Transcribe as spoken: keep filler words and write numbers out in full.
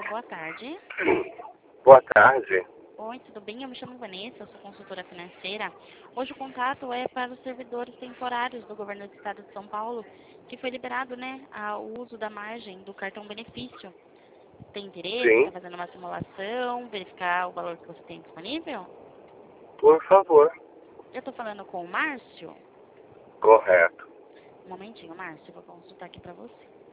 boa tarde. Boa tarde. Oi, tudo bem? Eu me chamo Vanessa, eu sou consultora financeira. Hoje o contato é para os servidores temporários do governo do estado de São Paulo, que foi liberado, né, o uso da margem do cartão benefício. Tem interesse? Sim, Está fazendo uma simulação, verificar o valor que você tem disponível? por favor. Eu estou falando com o Márcio. Correto. Um momentinho, Márcio, eu vou consultar aqui para você.